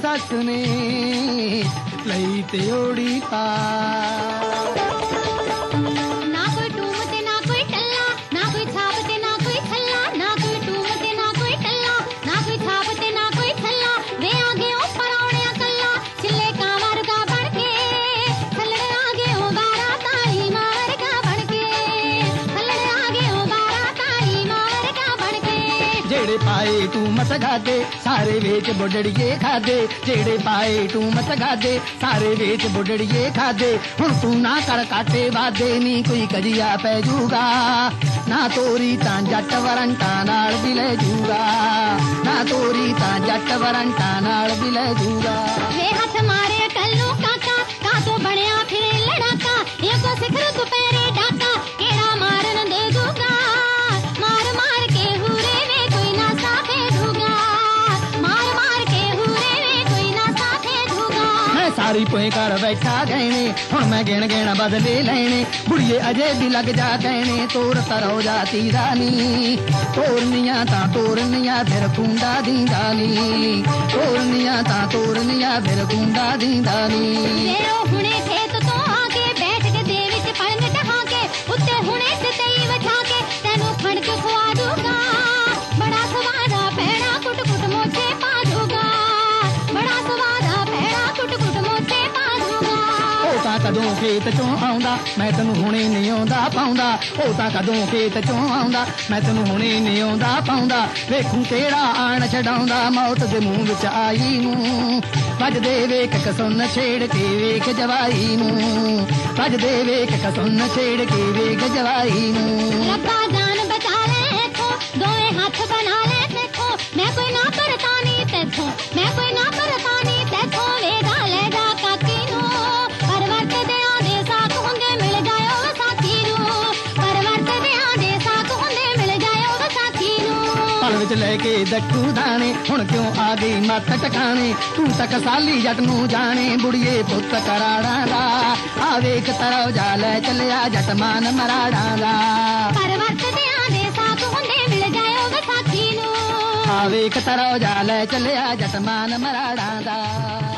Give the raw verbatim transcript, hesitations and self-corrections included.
सस ने लई ते ओड़ी पा ना कोई टूम ते ना कोई टल्ला ना कोई छाप ते ना कोई थल्ला ना कोई टूम ते ना कोई टल्ला ना कोई छाप ते ना कोई थल्ला वे आगे ऊपर आउणे कल्ला छिल्ले का वर्गा बन के थल्लड़े आगे ओ बारा ताली मार का बन के थल्लड़े आगे ओ बारा ताली मार का बन के जेड़े पाए तू मत खादे सारे वेच बुढ़ड़िए खादे जेड़े पाए तू मत खादे सारे वेच बुढ़ड़िए खादे हुण तू ना कर काटे वादे नी कोई कजिया पै जूगा ना तोरी तां जट वरंटा नाल भी ले जूगा ना तोरी तां जट वरंटा नाल भी ले जूगा वे हथ मारे कल्लू काका का तो बनिया फिरे लड़ाका ये को सिखर दुपहरे डाका केड़ा मारन दे दूगा मार मार के हुरे वे कोई ना साथे दूगा मार मार के हुरे वे कोई ना साथे दूगा मैं सारी पोए कर बैठा गहने हुण मैं गिण गिण बदले लेने बुढ़िए अजे भी लग जा कहने तोर तरौ जाती रानी तोरनिया तां तोरनिया फिर कुंडा दींदा नी तोरनिया तां तोरनिया फिर कुंडा दींदा नी वे ओ हुणे खेत तो आके बैठ के दे विच पलंग ढहा के उत्ते हुणे ते तई वठा के तैनू खण के खुआ दूगा बड़ा सवादा पैड़ा कुट कुट मोछे पा दूगा बड़ा सवादा पैड़ा कुट कुट मोछे पा दूगा ਉਹ ਤਾਂ ਕਦੋਂ ਖੇਤ ਚੋਂ ਆਉਂਦਾ ਮੈਂ ਤੈਨੂੰ ਹੁਣੇ ਨਹੀਂ ਆਉਂਦਾ ਪਾਉਂਦਾ ਉਹ ਤਾਂ ਕਦੋਂ ਖੇਤ ਚੋਂ ਆਉਂਦਾ ਮੈਂ ਤੈਨੂੰ ਹੁਣੇ ਨਹੀਂ ਆਉਂਦਾ ਪਾਉਂਦਾ ਵੇਖੂ ਕਿਹੜਾ ਆਣ ਛਡਾਉਂਦਾ ਮੌਤ ਦੇ ਮੂੰਹ ਵਿੱਚ ਆਈ ਨੂੰ ਵੱਜਦੇ ਵੇਖ ਕਸੁੰਨ ਛੇੜ ਕੇ ਵੇਖ ਜਵਾਈ ਨੂੰ ਵੱਜਦੇ ਵੇਖ ਕਸੁੰਨ ਛੇੜ ਕੇ ਵੇਖ ਜਵਾਈ ਨੂੰ ਰੱਬਾ ਜਾਨ ਬਚਾ ਲੈ ਇੱਥੋਂ ਦੋਵੇਂ ਹੱਥ ਬਣਾ ਲੈ ਤੇਥੋਂ ਮੈਂ ਕੋਈ ਨਾ ਪਰਤਾਨੀ ਤੇਥੋਂ ਮੈਂ ਕੋਈ ਨਾ ਪਰਤਾਨੀ ਤੇਥੋਂ ਵੇਗਾ ਲੈ ਜਾ ਕਾਕੀ ਨੂੰ ਪਰਵਰਤ ਦਿਆਂ ਦੇ ਸਾਥ ਹੁੰਦੇ ਮਿਲ ਜਾਇਓ ਵਿਸਾਖੀ ਨੂੰ ਪਰਵਰਤ ਦਿਆਂ ਦੇ ਸਾਥ ਹੁੰਦੇ ਮਿਲ ਜਾਇਓ ਵਿਸਾਖੀ ਨੂੰ ਪਲ ਵਿੱਚ ਲੈ ਕੇ ਦੱਖੂ ਦਾਣੇ ਹੁਣ ਕਿਉਂ ਆ ਗਈ ਮੱਤ ਟਿਕਾਣੇ ਤੂੰ ਤੱਕ ਸਾਲੀ ਜੱਟ ਨੂੰ ਜਾਣੇ ਬੁੜੀਏ ਪੁੱਤ ਕਰਾੜਾਂ ਦਾ ਆ ਵੇਖ ਤਰੋ ਜਾ ਲੈ ਚੱਲਿਆ ਜੱਟ ਮਾਨ ਮਰਾੜਾਂ ਦਾ ਪਰਵਰਤ ਦਿਆਂ ਦੇ ਸਾਥ ਹੁੰਦੇ ਮਿਲ ਜਾਇਓ ਵਿਸਾਖੀ ਨੂੰ ਆ ਵੇਖ ਤਰੋ ਜਾ ਲੈ ਚੱਲਿਆ ਜੱਟ ਮਾਨ ਮਰਾੜਾਂ ਦਾ